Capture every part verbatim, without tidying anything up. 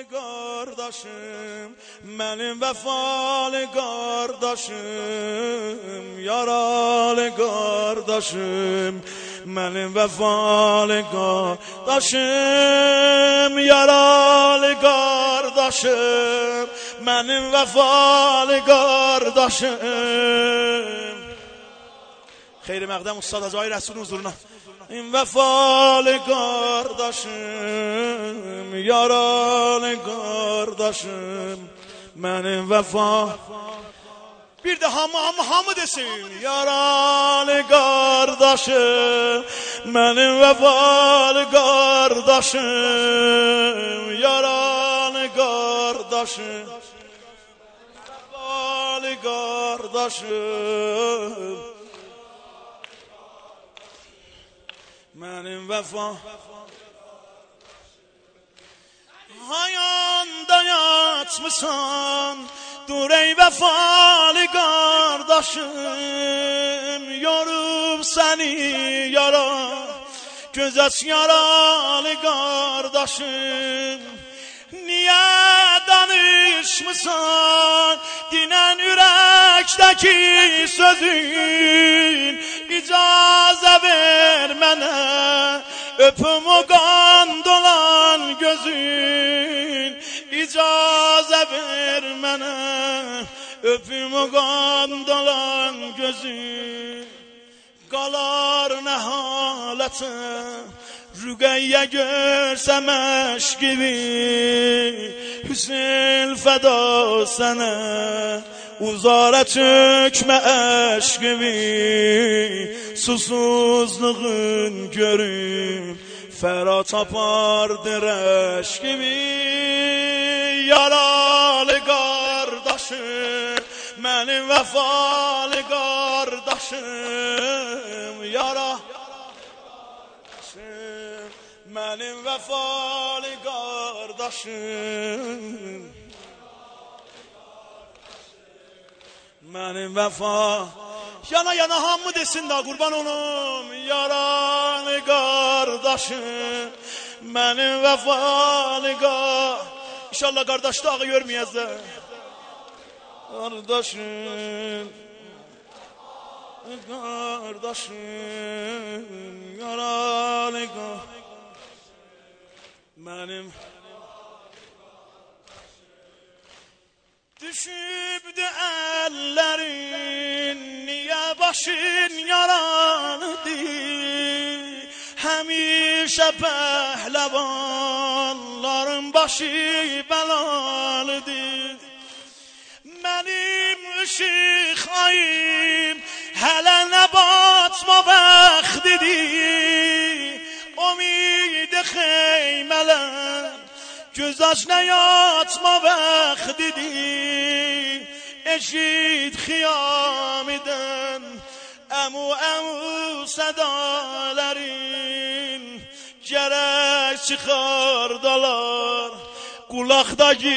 qardaşım, mənim vəfalı qardaşım, yaralı qardaşım, mənim vəfalı qardaşım, yaralı qardaşım, mənim vəfalı qardaşım. Xeyri məqdəm Ustad Hacı Rəsulun huzuruna. Vəfalı qardaşım, yaralı qardaşım, mənim vəfa. Bir də hamı, hamı, hamı desin. Yaralı qardaşım, mənim vəfalı qardaşım, yaralı qardaşım, vəfalı qardaşım, mənim vəfa. Hayanda yatmısan, dur ey vəfalı qardaşım, yorub səni yara, göz aç yaralı qardaşım. Niyə danışmısan, dinən ürəkdəki sözün, icazə ver mənə, öpüm o qan dolan gözün, icazə ver mənə, öpüm o qan dolan gözün. Qalar nə halətə, Rüqəyyə görsəm əşq gibi, Hüsn fəda sənə, uzara çökmə əşq gibi, susuzluğun görüb, fəra tapardır əşq gibi. Yaralı qardaşım, mənim vəfalı qardaşım, yara mənim vəfalı qardaşım, mənim vəfa. Yana yana hamı desin da qurban olum. Yaralı qardaşım, mənim vəfalı qardaşım. İnşallah qardaş dağı görməyəzlər. Qardaşım, qardaşım, yaralı qardaşım, mənim. Düşübdü əllərin, niyə başın yaralıdır? Həmişə pəhləvanların başı bəlalıdır. Mənim ışıq ayım hələ nə batma bəxtidir. Umid-i xeymələr, göz aç nə yatma bəxtidir. Eşit xiyamidən əmu əmu sədələrin, gərək çıxardalar qulaqdakı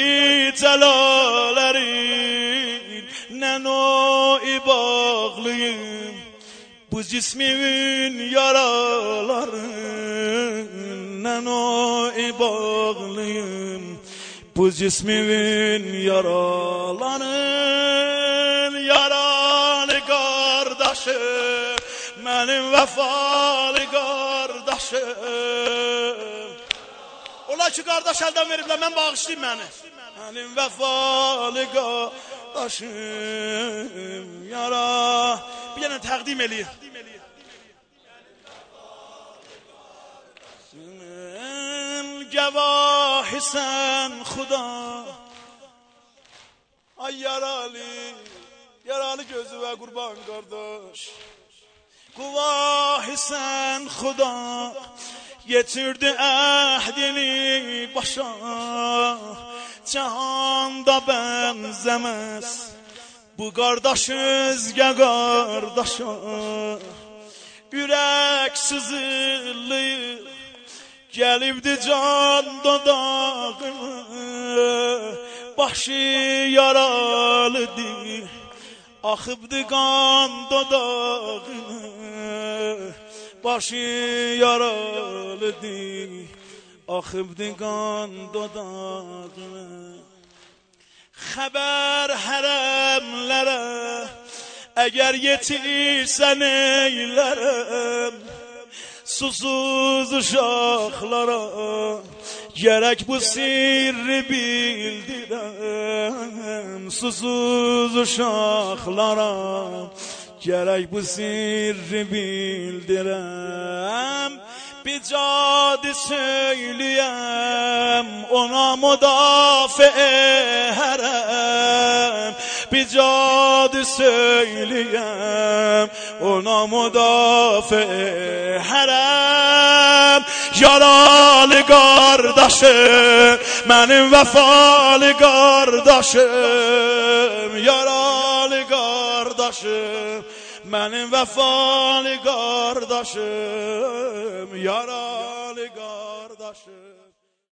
cələlərin. Nənoi bağlıyım bu cismimin yaraların, nənoi bağlıyım bu cismimin yaraların. Yaralı qardaşım, mənim vəfalı qardaşım. Ola ki qardaş əldən veriblər, mən bağışlayayım məni. Mənim vəfalı qardaşım, yara. Bir yana təqdim eləyir. Gavahi sen Xuda. Ay yaralı, yaralı gözü ve kurban kardeş. Guvahi sen Xuda, getirdi əhdini başa. Cahanda benzemez bu kardeş özgə kardeşa. Ürək sızılır, gəlibdi can dodağına. Başı yaralıdır, axıbdı qan dodağına. Başı yaralıdır, Axıbdiqan dodaqına Xəbər hərəmlərə Əgər yetirsən eylərəm Susuz uşaqlara Gərək bu sirri bildirəm Susuz uşaqlara Gərək bu sirri bildirəm Bir cadı söyləyəm Ona müdafiə hərəm Bir cadı söyləyəm Ona müdafiə hərəm Yaralı qardaşım Mənim vəfalı qardaşım Yaralı qardaşım Mənim vəfalı qardaşım Yaralı qardaşım